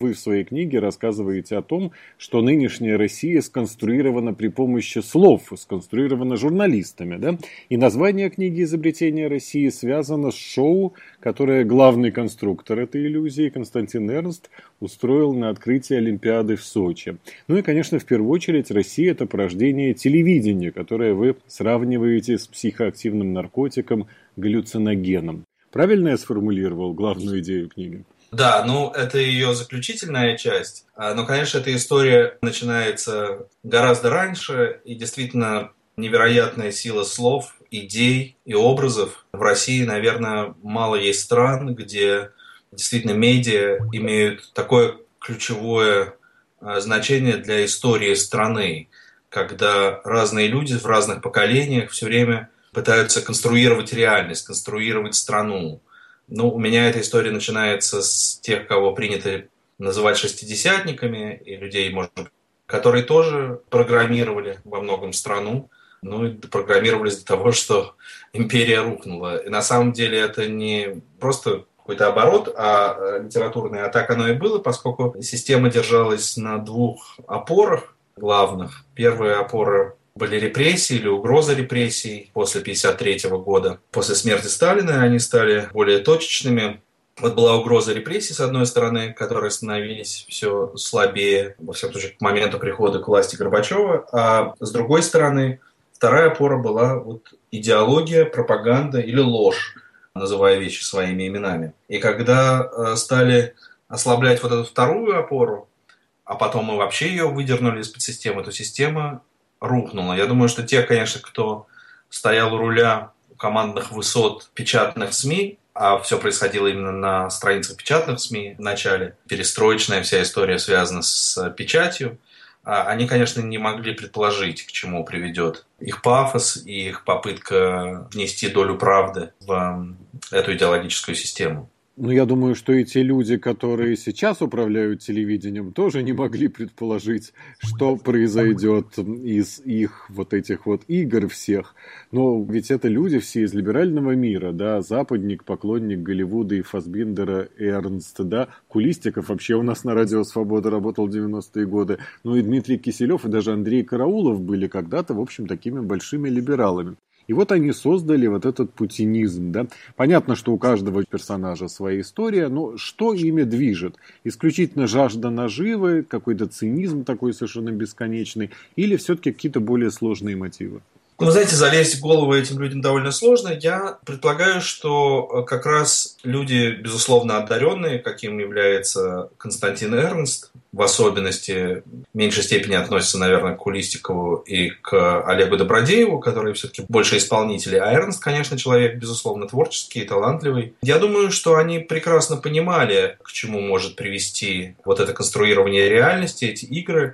Вы в своей книге рассказываете о том, что нынешняя Россия сконструирована при помощи слов, сконструирована журналистами, да? И название книги «Изобретение России» связано с шоу, которое главный конструктор этой иллюзии, Константин Эрнст, устроил на открытии Олимпиады в Сочи. Ну и, конечно, в первую очередь, Россия – это порождение телевидения, которое вы сравниваете с психоактивным наркотиком галлюциногеном. Правильно я сформулировал главную идею книги? Да, это ее заключительная часть. Но, конечно, эта история начинается гораздо раньше, и действительно невероятная сила слов, идей и образов. В России, наверное, мало есть стран, где действительно медиа имеют такое ключевое значение для истории страны, когда разные люди в разных поколениях все время пытаются конструировать реальность, конструировать страну. У меня эта история начинается с тех, кого принято называть шестидесятниками, и людей, может быть, которые тоже программировали во многом страну, и программировались для того, что империя рухнула. И на самом деле это не просто какой-то оборот, а литературный. А так оно и было, поскольку система держалась на двух опорах главных. Первая опора были репрессии или угроза репрессий после 1953 года. После смерти Сталина они стали более точечными. Была угроза репрессий, с одной стороны, которые становились все слабее, во всяком случае, к моменту прихода к власти Горбачева. А с другой стороны, вторая опора была идеология, пропаганда или ложь, называя вещи своими именами. И когда стали ослаблять эту вторую опору, а потом мы вообще ее выдернули из-под системы, то система рухнула. Я думаю, что те, конечно, кто стоял у руля командных высот печатных СМИ, а все происходило именно на страницах печатных СМИ в начале, перестроечная вся история связана с печатью, они, конечно, не могли предположить, к чему приведет их пафос и их попытка внести долю правды в эту идеологическую систему. Я думаю, что и те люди, которые сейчас управляют телевидением, тоже не могли предположить, что произойдет из их этих игр всех. Но ведь это люди все из либерального мира, да, западник, поклонник Голливуда и Фассбиндера, Эрнст, да, Кулистиков вообще у нас на Радио Свобода работал в 90-е годы. И Дмитрий Киселев, и даже Андрей Караулов были когда-то, в общем, такими большими либералами. И они создали этот путинизм, да. Понятно, что у каждого персонажа своя история, но что ими движет? Исключительно жажда наживы, какой-то цинизм такой совершенно бесконечный, или все-таки какие-то более сложные мотивы? Вы знаете, залезть в голову этим людям довольно сложно. Я предполагаю, что как раз люди, безусловно, одаренные, каким является Константин Эрнст, в особенности в меньшей степени относятся, наверное, к Кулистикову и к Олегу Добродееву, которые все-таки больше исполнители. А Эрнст, конечно, человек, безусловно, творческий, талантливый. Я думаю, что они прекрасно понимали, к чему может привести это конструирование реальности, эти игры.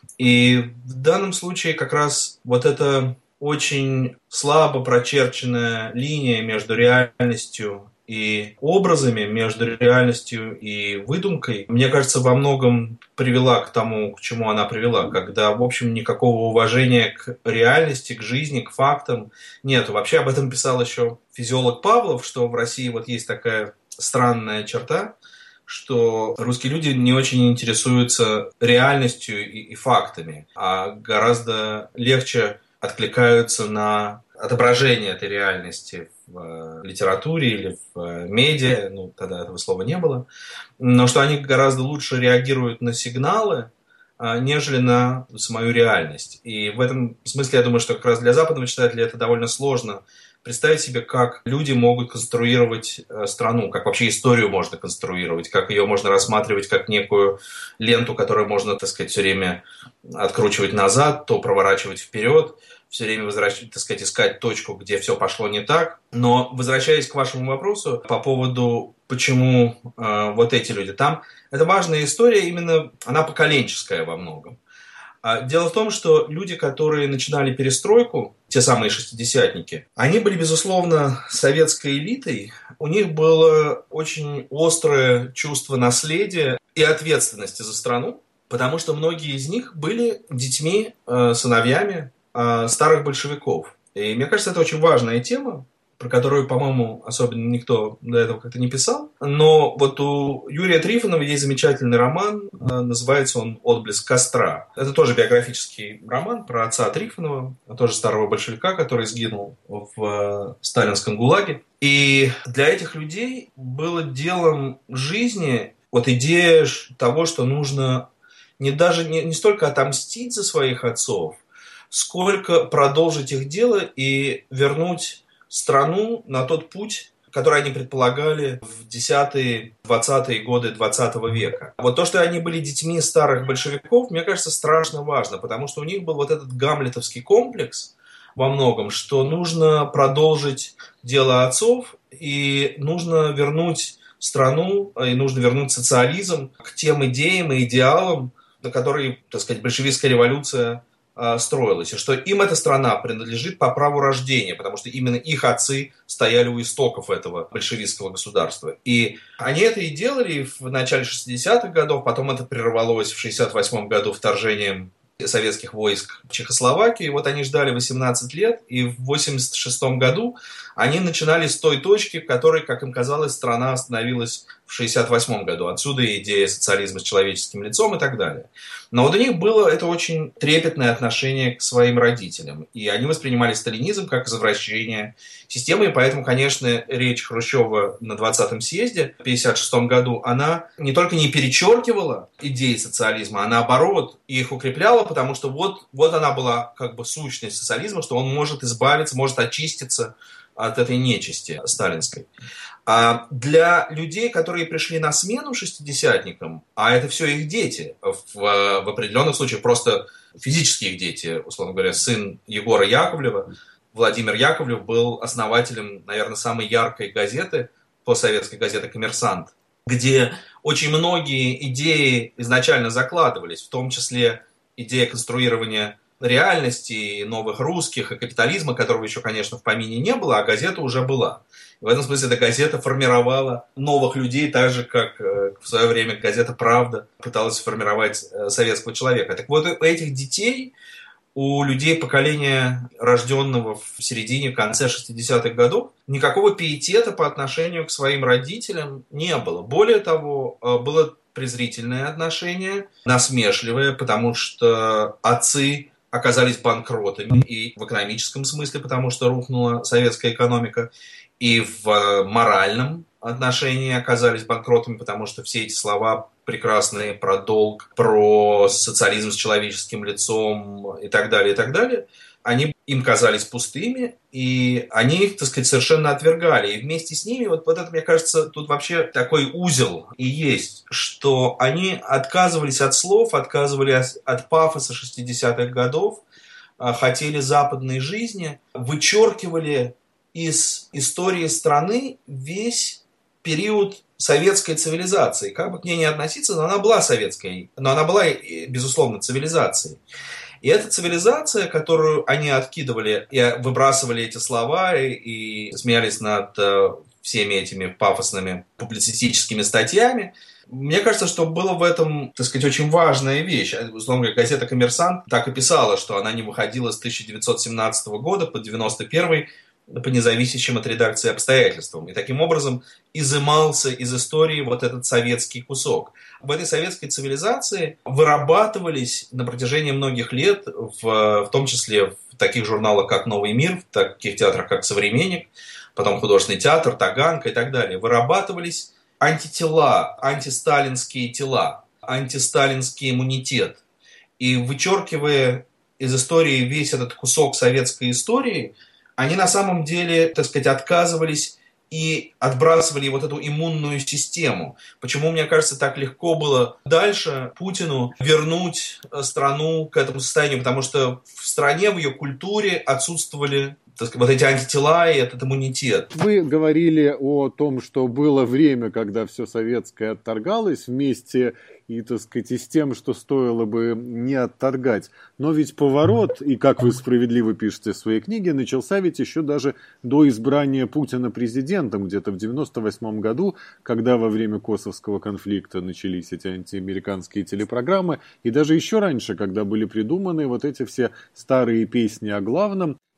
И в данном случае как раз это очень слабо прочерченная линия между реальностью и образами, между реальностью и выдумкой, мне кажется, во многом привела к тому, к чему она привела, когда, в общем, никакого уважения к реальности, к жизни, к фактам нет. Вообще об этом писал еще физиолог Павлов, что в России есть такая странная черта, что русские люди не очень интересуются реальностью и фактами, а гораздо легче откликаются на отображение этой реальности в литературе или в медиа, тогда этого слова не было, но что они гораздо лучше реагируют на сигналы, нежели на самую реальность. И в этом смысле я думаю, что как раз для западного читателя это довольно сложно представить себе, как люди могут конструировать страну, как вообще историю можно конструировать, как ее можно рассматривать как некую ленту, которую можно, все время откручивать назад, то проворачивать вперед, все время искать точку, где все пошло не так. Но, возвращаясь к вашему вопросу по поводу, почему эти люди там, это важная история, именно она поколенческая во многом. Дело в том, что люди, которые начинали перестройку, те самые шестидесятники, они были, безусловно, советской элитой. У них было очень острое чувство наследия и ответственности за страну, потому что многие из них были детьми, сыновьями старых большевиков. И мне кажется, это очень важная тема, про которую, по-моему, особенно никто до этого как-то не писал. Но вот у Юрия Трифонова есть замечательный роман, называется он «Отблеск костра». Это тоже биографический роман про отца Трифонова, тоже старого большевика, который сгинул в сталинском ГУЛАГе. И для этих людей было делом жизни вот идея того, что нужно не столько отомстить за своих отцов, сколько продолжить их дело и вернуть страну на тот путь, который они предполагали в 10-е, 20-е годы 20 века. Вот то, что они были детьми старых большевиков, мне кажется, страшно важно, потому что у них был вот этот гамлетовский комплекс во многом, что нужно продолжить дело отцов и нужно вернуть страну, и нужно вернуть социализм к тем идеям и идеалам, на которые, так сказать, большевистская революция строилась, и что им эта страна принадлежит по праву рождения, потому что именно их отцы стояли у истоков этого большевистского государства. И они это и делали в начале 60-х годов, потом это прервалось в 68-м году вторжением советских войск в Чехословакию. И вот они ждали 18 лет, и в 86-м году они начинали с той точки, в которой, как им казалось, страна остановилась в 68-м году. Отсюда идея социализма с человеческим лицом и так далее. Но вот у них было это очень трепетное отношение к своим родителям. И они воспринимали сталинизм как извращение системы. И поэтому, конечно, речь Хрущева на 20-м съезде в 1956 году, она не только не перечеркивала идеи социализма, а наоборот их укрепляла, потому что вот она была как бы сущность социализма, что он может избавиться, может очиститься от этой нечисти сталинской. А для людей, которые пришли на смену шестидесятникам, а это все их дети, в определенных случаях просто физически их дети, условно говоря, сын Егора Яковлева, Владимир Яковлев был основателем, наверное, самой яркой газеты, постсоветской газеты «Коммерсант», где очень многие идеи изначально закладывались, в том числе идея конструирования реальности, новых русских и капитализма, которого еще, конечно, в помине не было, а газета уже была. В этом смысле эта газета формировала новых людей, так же, как в свое время газета «Правда» пыталась формировать советского человека. Так вот, у этих детей, у людей поколения, рожденного в середине, конце 60-х годов, никакого пиетета по отношению к своим родителям не было. Более того, было презрительное отношение, насмешливое, потому что отцы оказались банкротами и в экономическом смысле, потому что рухнула советская экономика, и в моральном отношении оказались банкротами, потому что все эти слова прекрасные про долг, про социализм с человеческим лицом и так далее, они им казались пустыми, и они их, так сказать, совершенно отвергали. И вместе с ними, вот это, мне кажется, тут вообще такой узел и есть, что они отказывались от слов, отказывались от пафоса 60-х годов, хотели западной жизни, вычеркивали из истории страны весь период советской цивилизации. Как бы к ней ни относиться, но она была советской, но она была, безусловно, цивилизацией. И эта цивилизация, которую они откидывали и выбрасывали эти слова и смеялись над всеми этими пафосными публицистическими статьями, мне кажется, что было в этом, так сказать, очень важная вещь. Условно говоря, газета «Коммерсант» так и писала, что она не выходила с 1917 года по 1991 по независящим от редакции обстоятельствам. И таким образом изымался из истории вот этот советский кусок. В этой советской цивилизации вырабатывались на протяжении многих лет, в том числе в таких журналах, как «Новый мир», в таких театрах, как «Современник», потом «Художественный театр», «Таганка» и так далее, вырабатывались антитела, антисталинские тела, антисталинский иммунитет. И вычеркивая из истории весь этот кусок советской истории, они на самом деле, так сказать, отказывались и отбрасывали вот эту иммунную систему. Почему, мне кажется, так легко было дальше Путину вернуть страну к этому состоянию? Потому что в стране, в ее культуре отсутствовали, так сказать, вот эти антитела и этот иммунитет. Вы говорили о том, что было время, когда все советское отторгалось вместе и, так сказать, и с тем, что стоило бы не отторгать. Но ведь поворот, и как вы справедливо пишете в своей книге, начался ведь еще даже до избрания Путина президентом, где-то в 1998 году, когда во время Косовского конфликта начались эти антиамериканские телепрограммы, и даже еще раньше, когда были придуманы вот эти все старые песни о главном.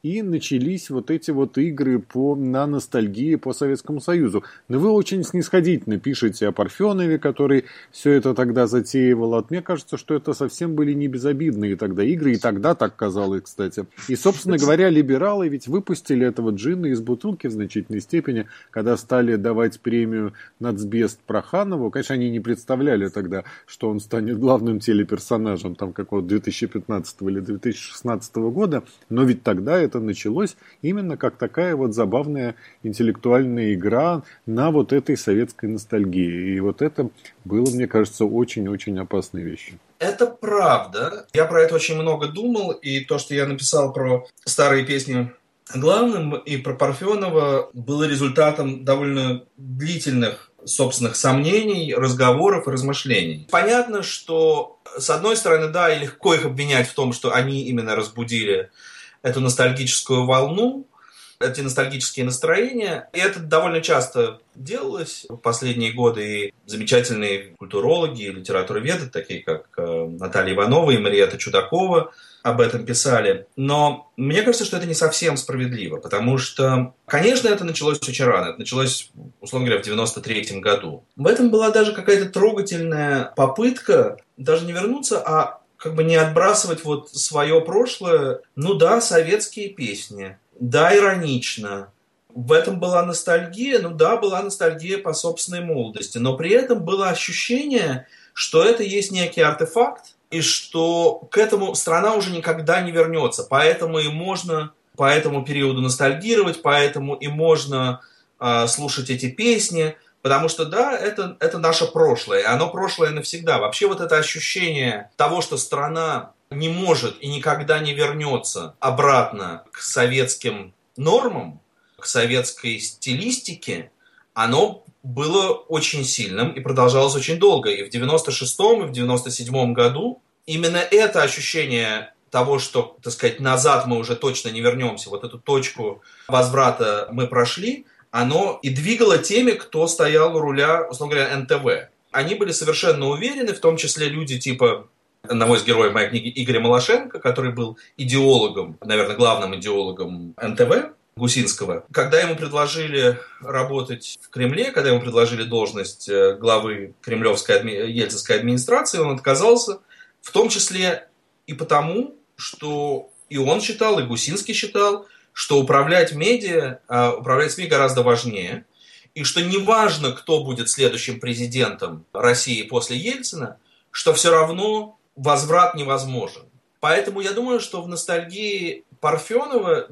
и начались вот эти вот игры на ностальгии по Советскому Союзу. Но вы очень снисходительно пишете о Парфенове, который все это тогда затеивал. Мне кажется, что это совсем были не безобидные тогда игры, и тогда так казалось, кстати. И, собственно говоря, либералы ведь выпустили этого джинна из бутылки в значительной степени, когда стали давать премию «Нацбест» Проханову. Конечно, они не представляли тогда, что он станет главным телеперсонажем там какого-то 2015 или 2016 года, но ведь тогда это началось именно как такая вот забавная интеллектуальная игра на вот этой советской ностальгии. И вот это было, мне кажется, очень-очень опасной вещью. Это правда. Я про это очень много думал, и то, что я написал про старые песни главным и про Парфенова, было результатом довольно длительных собственных сомнений, разговоров и размышлений. Понятно, что, с одной стороны, да, и легко их обвинять в том, что они именно разбудили эту ностальгическую волну, эти ностальгические настроения. И это довольно часто делалось в последние годы. И замечательные культурологи и литературоведы, такие как Наталья Иванова и Мариэтта Чудакова, об этом писали. Но мне кажется, что это не совсем справедливо, потому что, конечно, это началось очень рано. Это началось, условно говоря, в 93-м году. В этом была даже какая-то трогательная попытка даже не вернуться, а как бы не отбрасывать вот свое прошлое. Ну да, советские песни. Да, иронично. В этом была ностальгия. Ну да, была ностальгия по собственной молодости. Но при этом было ощущение, что это есть некий артефакт, и что к этому страна уже никогда не вернется. Поэтому и можно по этому периоду ностальгировать, поэтому и можно слушать эти песни. Потому что, да, это наше прошлое, и оно прошлое навсегда. Вообще вот это ощущение того, что страна не может и никогда не вернется обратно к советским нормам, к советской стилистике, оно было очень сильным и продолжалось очень долго. И в 96-м, и в 97-м году именно это ощущение того, что, так сказать, назад мы уже точно не вернемся, вот эту точку возврата мы прошли, оно и двигало теми, кто стоял у руля, условно говоря, НТВ. Они были совершенно уверены, в том числе люди типа одного из героев моей книги Игоря Малашенко, который был идеологом, наверное, главным идеологом НТВ, Гусинского. Когда ему предложили работать в Кремле, когда ему предложили должность главы кремлевской ельцинской администрации, он отказался, в том числе и потому, что и он считал, и Гусинский считал, что управлять медиа, управлять СМИ гораздо важнее, и что неважно, кто будет следующим президентом России после Ельцина, что все равно возврат невозможен. Поэтому я думаю, что в ностальгии Парфенова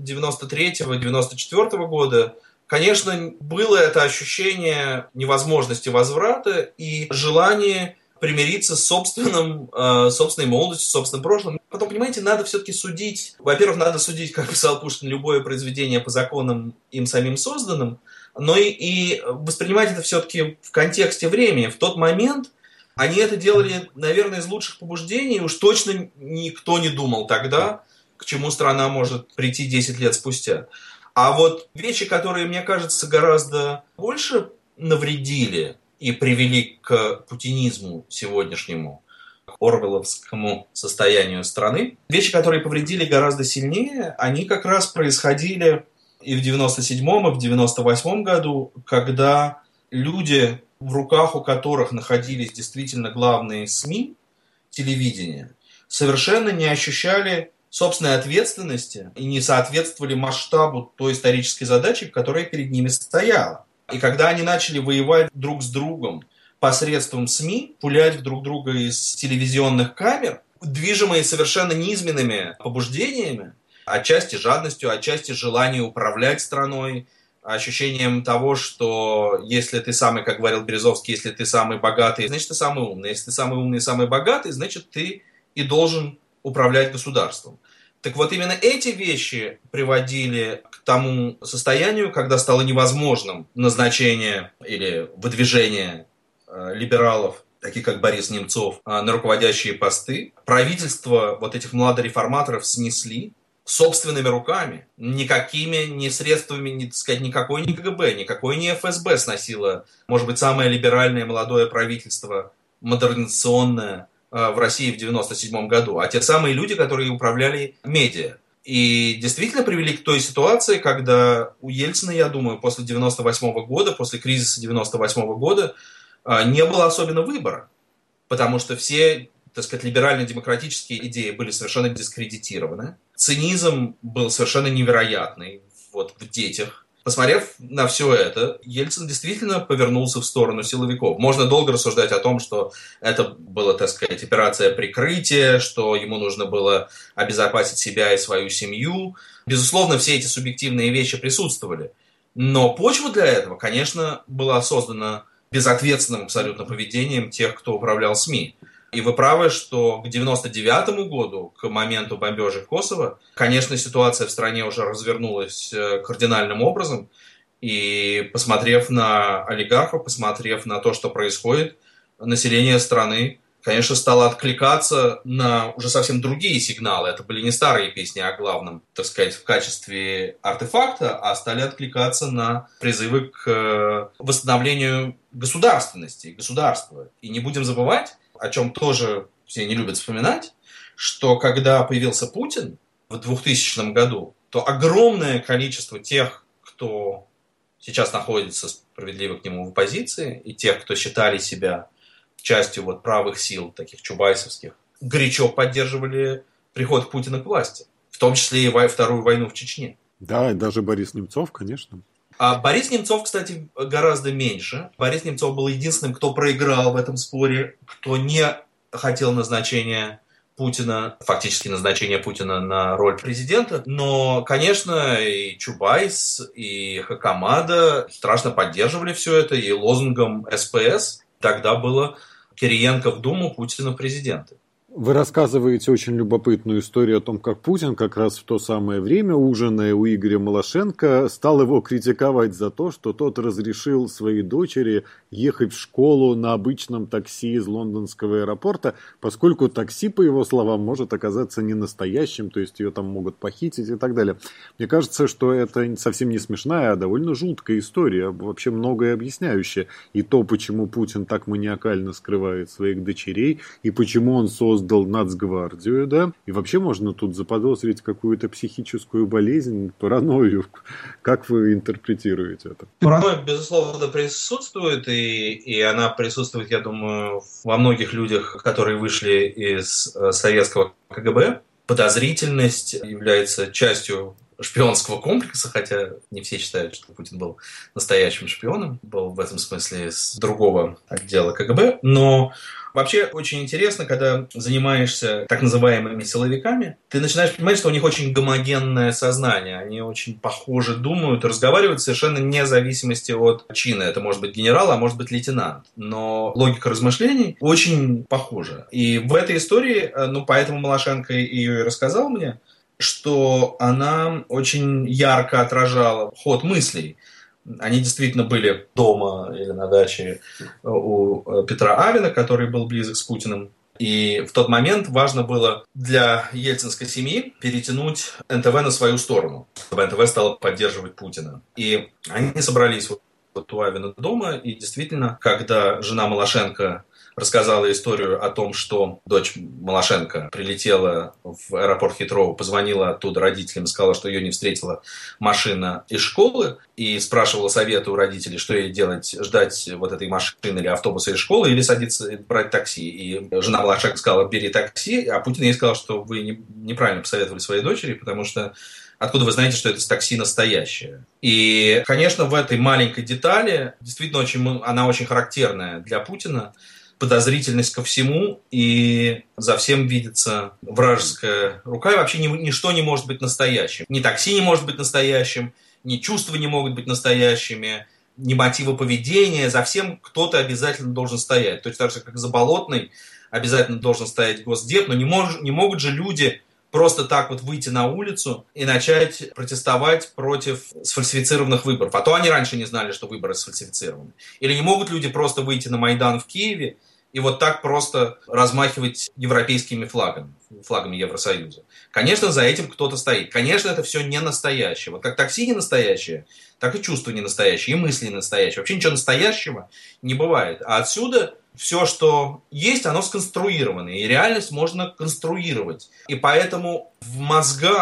93-94 года, конечно, было это ощущение невозможности возврата и желание примириться с собственной молодостью, с собственным прошлым. Потом, понимаете, надо все-таки судить. Во-первых, надо судить, как писал Пушкин, любое произведение по законам им самим созданным, но и воспринимать это все-таки в контексте времени. В тот момент они это делали, наверное, из лучших побуждений. Уж точно никто не думал тогда, к чему страна может прийти 10 лет спустя. А вот вещи, которые, мне кажется, гораздо больше навредили и привели к путинизму сегодняшнему, к орвелловскому состоянию страны. Вещи, которые повредили гораздо сильнее, они как раз происходили и в 97-м, и в 98-м году, когда люди, в руках у которых находились действительно главные СМИ, телевидение, совершенно не ощущали собственной ответственности и не соответствовали масштабу той исторической задачи, которая перед ними стояла. И когда они начали воевать друг с другом посредством СМИ, пулять в друг друга из телевизионных камер, движимые совершенно низменными побуждениями, отчасти жадностью, отчасти желанием управлять страной, ощущением того, что если ты самый, как говорил Березовский, если ты самый богатый, значит ты самый умный. Если ты самый умный и самый богатый, значит ты и должен управлять государством. Так вот, именно эти вещи приводили к тому состоянию, когда стало невозможным назначение или выдвижение либералов, таких как Борис Немцов, на руководящие посты. Правительство вот этих младореформаторов снесли собственными руками. Никакими ни средствами, ни, так сказать, никакой ни КГБ, никакой ни ФСБ сносило, может быть, самое либеральное молодое правительство, модернизационное, в России в 97 году, а те самые люди, которые управляли медиа. И действительно привели к той ситуации, когда у Ельцина, я думаю, после 98 года, после кризиса 98 года, не было особенно выбора. Потому что все, так сказать, либерально-демократические идеи были совершенно дискредитированы. Цинизм был совершенно невероятный вот, в детях. Посмотрев на все это, Ельцин действительно повернулся в сторону силовиков. Можно долго рассуждать о том, что это была, так сказать, операция прикрытия, что ему нужно было обезопасить себя и свою семью. Безусловно, все эти субъективные вещи присутствовали. Но почва для этого, конечно, была создана безответственным абсолютно поведением тех, кто управлял СМИ. И вы правы, что к 1999 году, к моменту бомбежек Косово, конечно, ситуация в стране уже развернулась кардинальным образом. И посмотрев на олигархов, посмотрев на то, что происходит, население страны, конечно, стало откликаться на уже совсем другие сигналы. Это были не старые песни о главном, так сказать, в качестве артефакта, а стали откликаться на призывы к восстановлению государственности, государства. И не будем забывать, о чем тоже все не любят вспоминать, что когда появился Путин в 2000 году, то огромное количество тех, кто сейчас находится справедливо к нему в оппозиции, и тех, кто считали себя частью вот правых сил, таких чубайсовских, горячо поддерживали приход Путина к власти, в том числе и Вторую войну в Чечне. Да, и даже Борис Немцов, конечно. А Борис Немцов, кстати, гораздо меньше. Борис Немцов был единственным, кто проиграл в этом споре, кто не хотел назначения Путина, фактически назначения Путина на роль президента. Но, конечно, и Чубайс, и Хакамада страшно поддерживали все это, и лозунгом СПС тогда было «Кириенко в Думу, Путина в президенты». Вы рассказываете очень любопытную историю о том, как Путин как раз в то самое время, ужиная у Игоря Малашенко, стал его критиковать за то, что тот разрешил своей дочери ехать в школу на обычном такси из лондонского аэропорта, поскольку такси, по его словам, может оказаться не настоящим, то есть ее там могут похитить и так далее. Мне кажется, что это совсем не смешная, а довольно жуткая история, вообще многое объясняющая. И то, почему Путин так маниакально скрывает своих дочерей, и почему он создал Нацгвардию, да, и вообще можно тут заподозрить какую-то психическую болезнь, паранойю. Как вы интерпретируете это? Паранойя, безусловно, присутствует, и она присутствует, я думаю, во многих людях, которые вышли из советского КГБ. Подозрительность является частью шпионского комплекса, хотя не все считают, что Путин был настоящим шпионом, был в этом смысле с другого отдела КГБ, но вообще очень интересно, когда занимаешься так называемыми силовиками, ты начинаешь понимать, что у них очень гомогенное сознание, они очень похоже думают и разговаривают совершенно вне зависимости от чина. Это может быть генерал, а может быть лейтенант. Но логика размышлений очень похожа. И в этой истории, поэтому Малашенко ее и рассказал мне, что она очень ярко отражала ход мыслей. Они действительно были дома или на даче у Петра Авина, который был близок с Путиным. И в тот момент важно было для ельцинской семьи перетянуть НТВ на свою сторону, чтобы НТВ стало поддерживать Путина. И они собрались вот у Авина дома, и действительно, когда жена Малашенко рассказала историю о том, что дочь Малашенко прилетела в аэропорт Хитроу, позвонила оттуда родителям и сказала, что ее не встретила машина из школы, и спрашивала советы у родителей, что ей делать, ждать вот этой машины или автобуса из школы, или садиться брать такси. И жена Малашенко сказала: бери такси, а Путин ей сказал, что вы неправильно посоветовали своей дочери, потому что откуда вы знаете, что это такси настоящее? И, конечно, в этой маленькой детали, действительно, она очень характерная для Путина, подозрительность ко всему, и за всем видится вражеская рука, и вообще ничто не может быть настоящим. Ни такси не может быть настоящим, ни чувства не могут быть настоящими, ни мотивы поведения. За всем кто-то обязательно должен стоять. Точно так же, как за Болотной обязательно должен стоять Госдеп, но не могут же люди просто так вот выйти на улицу и начать протестовать против сфальсифицированных выборов. А то они раньше не знали, что выборы сфальсифицированы. Или не могут люди просто выйти на Майдан в Киеве и вот так просто размахивать европейскими флагами Евросоюза. Конечно, за этим кто-то стоит. Конечно, это все не настоящее. Вот как такси не настоящее, так и чувства не настоящие, и мысли не настоящие. Вообще ничего настоящего не бывает. А отсюда все, что есть, оно сконструировано. И реальность можно конструировать. И поэтому в мозгах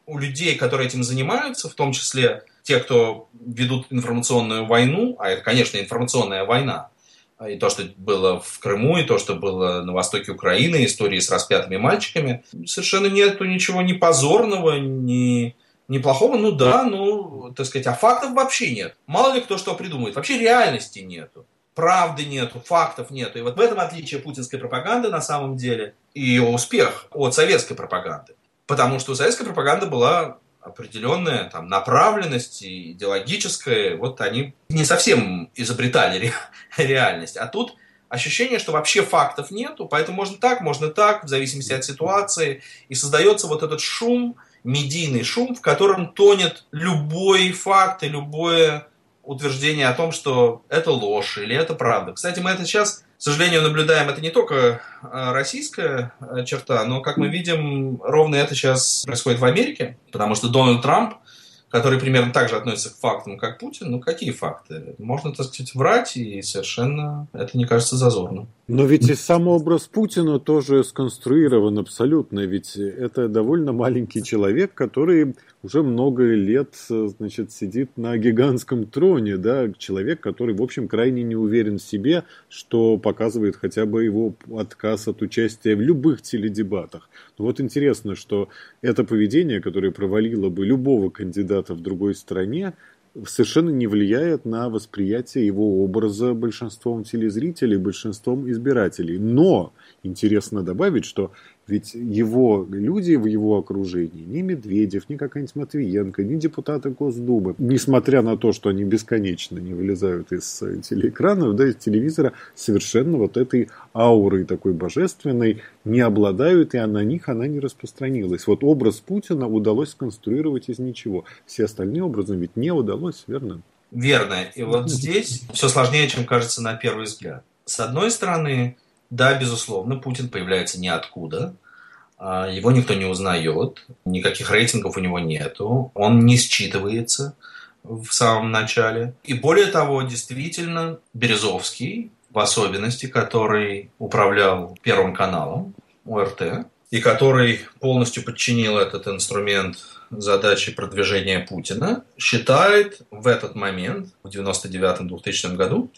у людей, которые этим занимаются, в том числе те, кто ведут информационную войну, а это, конечно, информационная война, и то, что было в Крыму, и то, что было на востоке Украины, истории с распятыми мальчиками, совершенно нету ничего ни позорного, ни плохого. Ну да, так сказать, а фактов вообще нет. Мало ли кто что придумает. Вообще реальности нету. Правды нету, фактов нету. И вот в этом отличие путинской пропаганды на самом деле и ее успех от советской пропаганды. Потому что у советской пропаганды была определенная там направленность идеологическая. Вот они не совсем изобретали реальность. А тут ощущение, что вообще фактов нету, поэтому можно так, в зависимости от ситуации. И создается вот этот шум, медийный шум, в котором тонет любой факт и любое утверждение о том, что это ложь или это правда. Кстати, мы это сейчас, к сожалению, наблюдаем. Это не только российская черта, но, как мы видим, ровно это сейчас происходит в Америке, потому что Дональд Трамп, который примерно так же относится к фактам, как Путин, ну какие факты? Можно, так сказать, врать, и совершенно это не кажется зазорным. Но ведь и сам образ Путина тоже сконструирован абсолютно. Ведь это довольно маленький человек, который уже много лет, значит, сидит на гигантском троне. Да? Человек, который, в общем, крайне не уверен в себе, что показывает хотя бы его отказ от участия в любых теледебатах. Но вот интересно, что это поведение, которое провалило бы любого кандидата в другой стране, совершенно не влияет на восприятие его образа большинством телезрителей, большинством избирателей. Но интересно добавить, что ведь его люди в его окружении, ни Медведев, ни какая-нибудь Матвиенко, ни депутаты Госдумы, несмотря на то, что они бесконечно не вылезают из телеэкранов, да, из телевизора, совершенно вот этой аурой такой божественной не обладают, и на них она не распространилась. Вот образ Путина удалось сконструировать из ничего. Все остальные образы ведь не удалось, верно? Верно. И вот здесь все сложнее, чем кажется на первый взгляд. С одной стороны, да, безусловно, Путин появляется ниоткуда. Его никто не узнает, никаких рейтингов у него нету, он не считывается в самом начале. И более того, действительно, Березовский, в особенности, который управлял Первым каналом ОРТ, и который полностью подчинил этот инструмент задачи продвижения Путина, считает в этот момент, в 99-2000 году,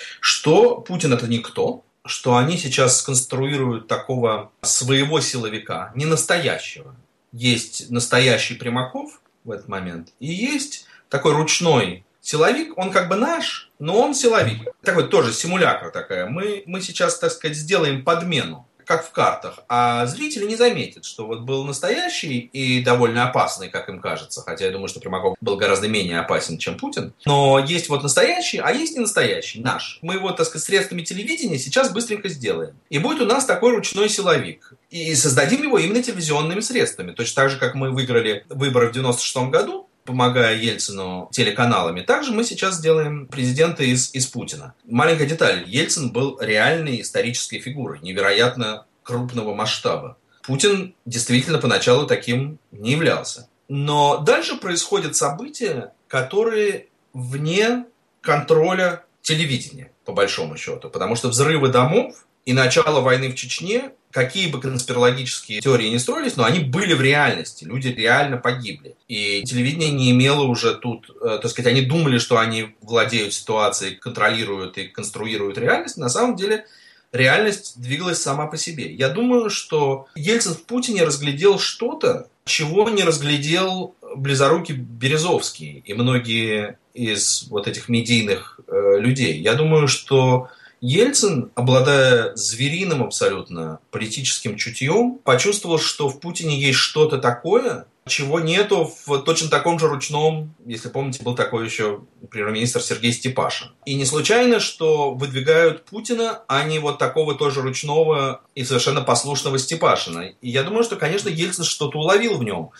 что Путин – это никто, что они сейчас сконструируют такого своего силовика, не настоящего. Есть настоящий Примаков в этот момент, и есть такой ручной силовик, он как бы наш, но он силовик. Такой тоже симулякр такая. Мы сейчас, так сказать, сделаем подмену, как в картах, а зрители не заметят, что вот был настоящий и довольно опасный, как им кажется, хотя я думаю, что Примаков был гораздо менее опасен, чем Путин, но есть вот настоящий, а есть не настоящий, наш. Мы его, так сказать, средствами телевидения сейчас быстренько сделаем. И будет у нас такой ручной силовик. И создадим его именно телевизионными средствами. Точно так же, как мы выиграли выборы в 96 году, помогая Ельцину телеканалами, также мы сейчас сделаем президента из Путина. Маленькая деталь. Ельцин был реальной исторической фигурой, невероятно крупного масштаба. Путин действительно поначалу таким не являлся. Но дальше происходят события, которые вне контроля телевидения, по большому счету. Потому что взрывы домов и начало войны в Чечне, какие бы конспирологические теории ни строились, но они были в реальности. Люди реально погибли. И телевидение не имело уже тут, так сказать, они думали, что они владеют ситуацией, контролируют и конструируют реальность. На самом деле реальность двигалась сама по себе. Я думаю, что Ельцин в Путине разглядел что-то, чего не разглядел близорукий Березовский и многие из вот этих медийных людей. Я думаю, что Ельцин, обладая звериным абсолютно политическим чутьем, почувствовал, что в Путине есть что-то такое, чего нету в точно таком же ручном, если помните, был такой еще премьер-министр Сергей Степашин. И не случайно, что выдвигают Путина, а не вот такого тоже ручного и совершенно послушного Степашина. И я думаю, что, конечно, Ельцин что-то уловил в нем.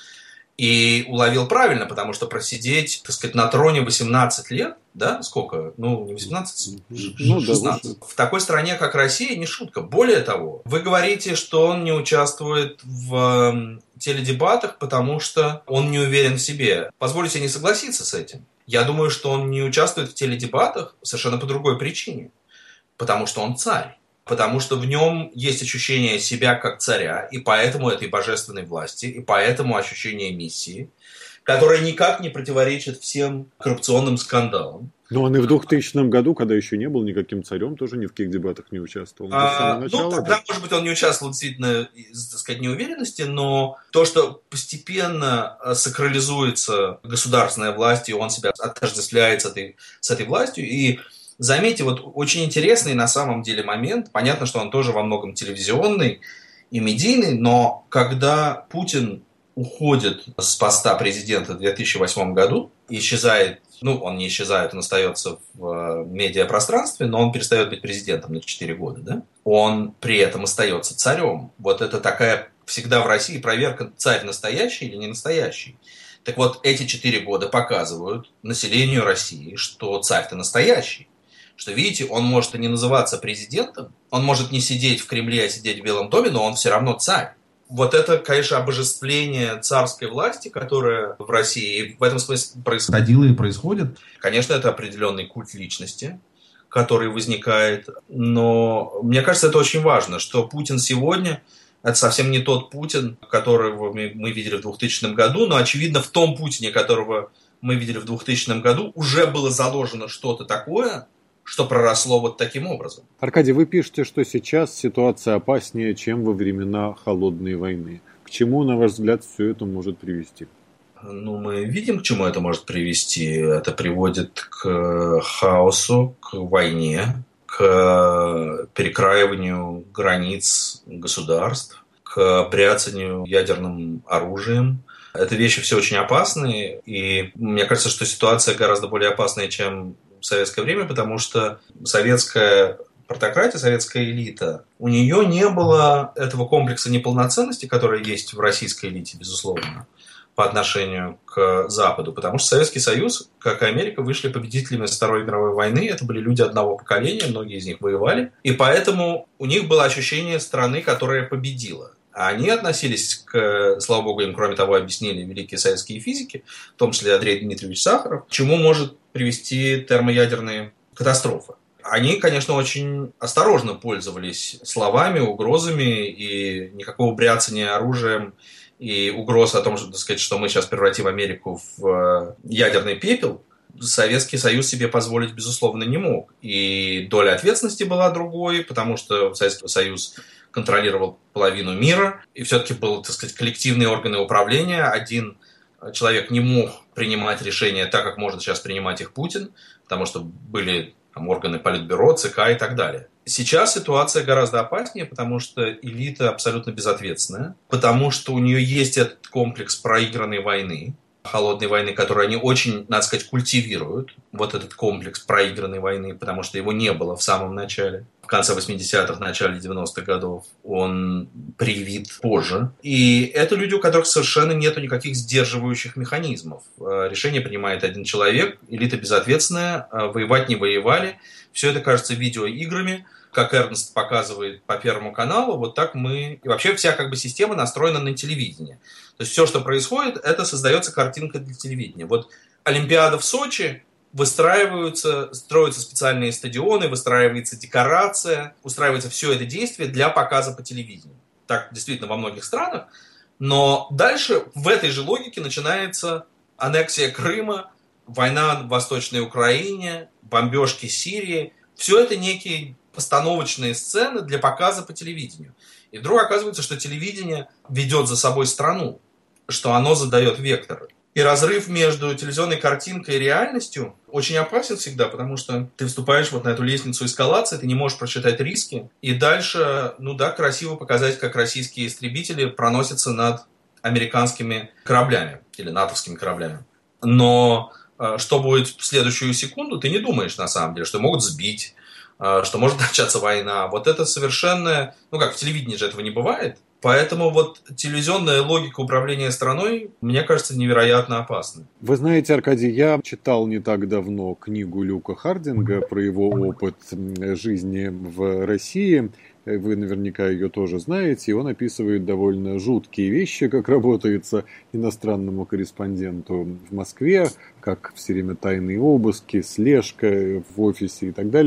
И уловил правильно, потому что просидеть, так сказать, на троне 18 лет, да, сколько? Ну, не 18, 16. В такой стране, как Россия, не шутка. Более того, вы говорите, что он не участвует в теледебатах, потому что он не уверен в себе. Позвольте не согласиться с этим. Я думаю, что он не участвует в теледебатах совершенно по другой причине. Потому что он царь. потому что в нем есть ощущение себя как царя, и поэтому этой божественной власти, и поэтому ощущение миссии, которое никак не противоречит всем коррупционным скандалам. Но он и в 2000 году, когда еще не был никаким царем, тоже ни в каких дебатах не участвовал. С самого начала, тогда, может быть, он не участвовал действительно из, так сказать, неуверенности, но то, что постепенно сакрализуется государственная власть, и он себя отождествляет с этой властью, и заметьте, вот очень интересный на самом деле момент, понятно, что он тоже во многом телевизионный и медийный, но когда Путин уходит с поста президента в 2008 году, исчезает, он не исчезает, он остается в медиапространстве, но он перестает быть президентом на 4 года, да? Он при этом остается царем. Вот это такая всегда в России проверка, царь настоящий или не настоящий. Так вот, эти 4 года показывают населению России, что царь-то настоящий. Что, видите, он может и не называться президентом, он может не сидеть в Кремле, а сидеть в Белом доме, но он все равно царь. Вот это, конечно, обожествление царской власти, которая в России в этом смысле происходило и происходит. Конечно, это определенный культ личности, который возникает. Но мне кажется, это очень важно, что Путин сегодня – это совсем не тот Путин, которого мы видели в 2000 году, но, очевидно, в том Путине, которого мы видели в 2000 году, уже было заложено что-то такое, что проросло вот таким образом. Аркадий, вы пишете, что сейчас ситуация опаснее, чем во времена Холодной войны. К чему, на ваш взгляд, все это может привести? Мы видим, к чему это может привести. Это приводит к хаосу, к войне, к перекраиванию границ государств, к бряцанию ядерным оружием. Это вещи все очень опасные, и мне кажется, что ситуация гораздо более опасная, чем в советское время, потому что советская партократия, советская элита, у нее не было этого комплекса неполноценности, который есть в российской элите, безусловно, по отношению к Западу, потому что Советский Союз, как и Америка, вышли победителями Второй мировой войны, это были люди одного поколения, многие из них воевали, и поэтому у них было ощущение страны, которая победила. А они относились к, слава богу, им, кроме того, объяснили великие советские физики, в том числе Андрей Дмитриевич Сахаров, к чему может привести термоядерные катастрофы. Они, конечно, очень осторожно пользовались словами, угрозами, и никакого бряцания оружием и угроз о том, что, так сказать, что мы сейчас превратим Америку в ядерный пепел, Советский Союз себе позволить, безусловно, не мог. И доля ответственности была другой, потому что Советский Союз контролировал половину мира, и все-таки были, так сказать, коллективные органы управления. Один человек не мог принимать решения так, как может сейчас принимать их Путин, потому что были органы Политбюро, ЦК и так далее. Сейчас ситуация гораздо опаснее, потому что элита абсолютно безответственная, потому что у нее есть этот комплекс проигранной войны, холодной войны, которую они очень, надо сказать, культивируют. Вот этот комплекс проигранной войны, потому что его не было в самом начале. В конце 80-х, начале 90-х годов он привит позже. И это люди, у которых совершенно нет никаких сдерживающих механизмов. Решение принимает один человек, элита безответственная, воевать не воевали. Все это кажется видеоиграми. Как Эрнст показывает по Первому каналу, вот так мы... И вообще вся система настроена на телевидение. То есть все, что происходит, это создается картинка для телевидения. Вот Олимпиада в Сочи, строятся специальные стадионы, выстраивается декорация, устраивается все это действие для показа по телевидению. Так действительно во многих странах. Но дальше в этой же логике начинается аннексия Крыма, война в Восточной Украине, бомбежки Сирии. Все это некие постановочные сцены для показа по телевидению. И вдруг оказывается, что телевидение ведет за собой страну, что оно задает векторы. И разрыв между телевизионной картинкой и реальностью очень опасен всегда, потому что ты вступаешь на эту лестницу эскалации, ты не можешь просчитать риски, и дальше, красиво показать, как российские истребители проносятся над американскими кораблями или натовскими кораблями. Но что будет в следующую секунду, ты не думаешь на самом деле, что могут сбить, что может начаться война. Вот это совершенно... в телевидении же этого не бывает. Поэтому телевизионная логика управления страной, мне кажется, невероятно опасна. Вы знаете, Аркадий, я читал не так давно книгу Люка Хардинга про его опыт жизни в России. Вы наверняка ее тоже знаете. И он описывает довольно жуткие вещи, как работается иностранному корреспонденту в Москве, как все время тайные обыски, слежка в офисе и так далее.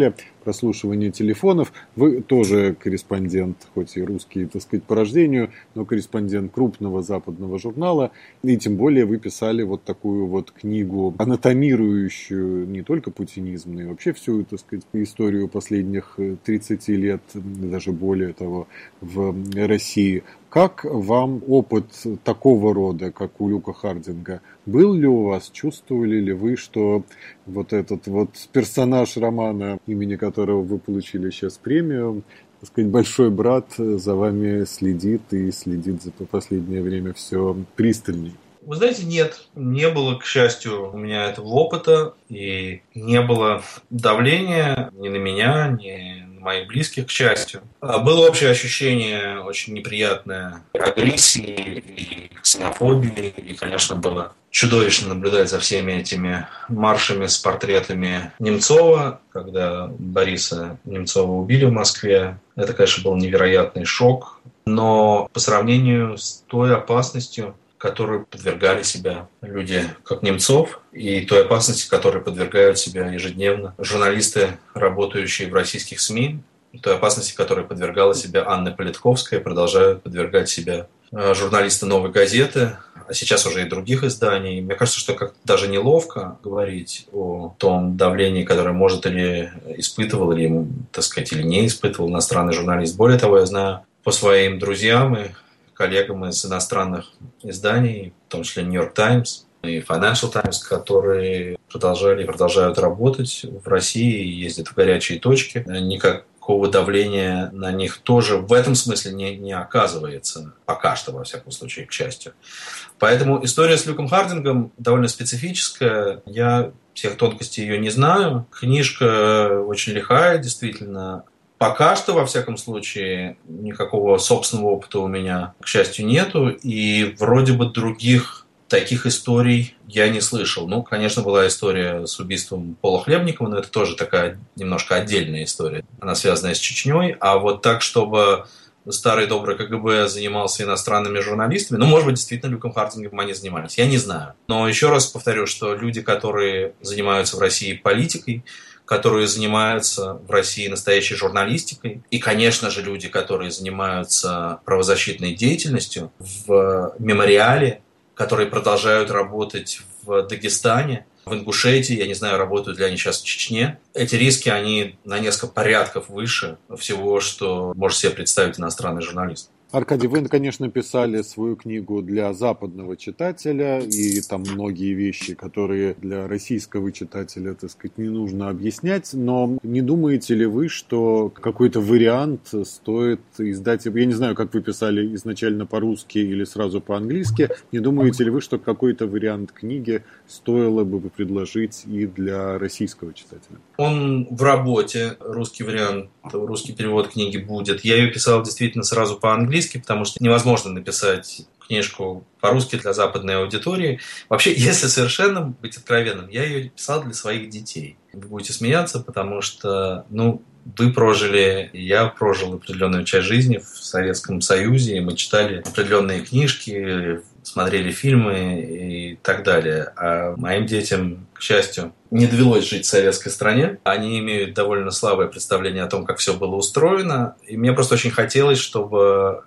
прослушивания телефонов. Вы тоже корреспондент, хоть и русский, так сказать, по рождению, но корреспондент крупного западного журнала. И тем более вы писали вот такую вот книгу, анатомирующую не только путинизм, но и вообще всю, так сказать, историю последних 30 лет, даже более того, в России. Как вам опыт такого рода, как у Люка Хардинга? Был ли у вас, чувствовали ли вы, что вот этот вот персонаж романа, имени которого вы получили сейчас премию, так сказать, большой брат за вами следит и следит за последнее время все пристальней? Вы знаете, нет, не было, к счастью, у меня этого опыта, и не было давления ни на меня, ни на моих близких, к счастью. Было общее ощущение очень неприятное агрессии и ксенофобии, и, конечно, было чудовищно наблюдать за всеми этими маршами с портретами Немцова, когда Бориса Немцова убили в Москве. Это, конечно, был невероятный шок, но по сравнению с той опасностью, которой подвергали себя люди, как Немцов, и той опасности, которой подвергают себя ежедневно журналисты, работающие в российских СМИ, и той опасности, которой подвергала себя Анна Политковская, продолжают подвергать себя журналисты «Новой газеты», а сейчас уже и других изданий. Мне кажется, что как-то даже неловко говорить о том давлении, которое может или испытывал, или, так сказать, или не испытывал иностранный журналист. Более того, я знаю по своим друзьям и коллегам из иностранных изданий, в том числе New York Times и Financial Times, которые продолжали и продолжают работать в России и ездят в горячие точки. Никакого давления на них тоже в этом смысле не оказывается, пока что, во всяком случае, к счастью. Поэтому история с Люком Хардингом довольно специфическая. Я всех тонкостей ее не знаю. Книжка очень лихая, действительно. Пока что, во всяком случае, никакого собственного опыта у меня, к счастью, нету. И вроде бы других таких историй я не слышал. Ну, конечно, была история с убийством Пола Хлебникова, но это тоже такая немножко отдельная история. Она связанная с Чечней. А вот так, чтобы старый добрый КГБ занимался иностранными журналистами, ну, может быть, действительно, Люком Хардингом они занимались. Я не знаю. Но еще раз повторю, что люди, которые занимаются в России политикой, которые занимаются в России настоящей журналистикой. И, конечно же, люди, которые занимаются правозащитной деятельностью в мемориале, которые продолжают работать в Дагестане, в Ингушетии, я не знаю, работают ли они сейчас в Чечне. Эти риски, они на несколько порядков выше всего, что может себе представить иностранный журналист. Аркадий, вы, конечно, писали свою книгу для западного читателя, и там многие вещи, которые для российского читателя, так сказать, не нужно объяснять, но не думаете ли вы, что какой-то вариант стоит издать, я не знаю, как вы писали изначально по-русски или сразу по-английски, не думаете ли вы, что какой-то вариант книги стоило бы предложить и для российского читателя? Он в работе, русский вариант, русский перевод книги будет. Я ее писал действительно сразу по-английски, потому что невозможно написать книжку по-русски для западной аудитории. Вообще, если совершенно быть откровенным, я ее писал для своих детей. Вы будете смеяться, потому что, вы прожили, и я прожил определенную часть жизни в Советском Союзе, и мы читали определенные книжки, смотрели фильмы и так далее. А моим детям, к счастью, не довелось жить в советской стране. Они имеют довольно слабое представление о том, как все было устроено. И мне просто очень хотелось, чтобы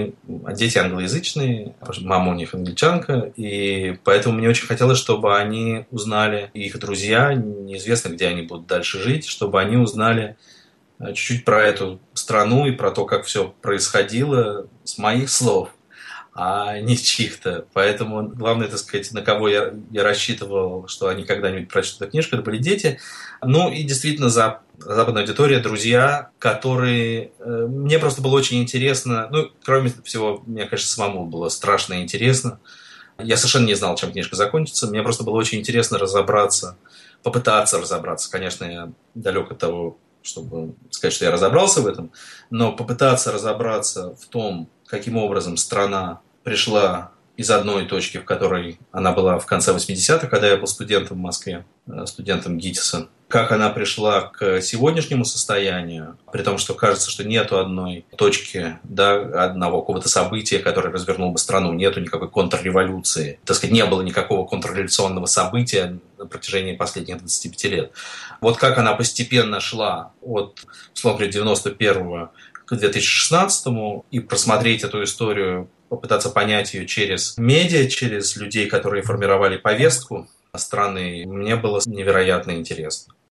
дети англоязычные, мама у них англичанка, и поэтому мне очень хотелось, чтобы они узнали, и их друзья, неизвестно, где они будут дальше жить, чтобы они узнали чуть-чуть про эту страну и про то, как все происходило с моих слов, а не чьих-то. Поэтому главное, так сказать, на кого я рассчитывал, что они когда-нибудь прочтут эту книжку, это были дети. И действительно, западная аудитория, друзья, которые... Мне просто было очень интересно. Кроме всего, мне, конечно, самому было страшно интересно. Я совершенно не знал, чем книжка закончится. Мне просто было очень интересно попытаться разобраться. Конечно, я далек от того, чтобы сказать, что я разобрался в этом, но попытаться разобраться в том, каким образом страна пришла из одной точки, в которой она была в конце 80-х, когда я был студентом в Москве, студентом ГИТИСа. Как она пришла к сегодняшнему состоянию, при том, что кажется, что нету одной точки, да, одного какого-то события, которое развернуло бы страну, нету никакой контрреволюции. Так сказать, не было никакого контрреволюционного события на протяжении последних 25 лет. Вот как она постепенно шла от, условно говоря, 91-го к 2016-му и просмотреть эту историю, попытаться понять ее через медиа, через людей, которые формировали повестку страны, мне было невероятно интересно.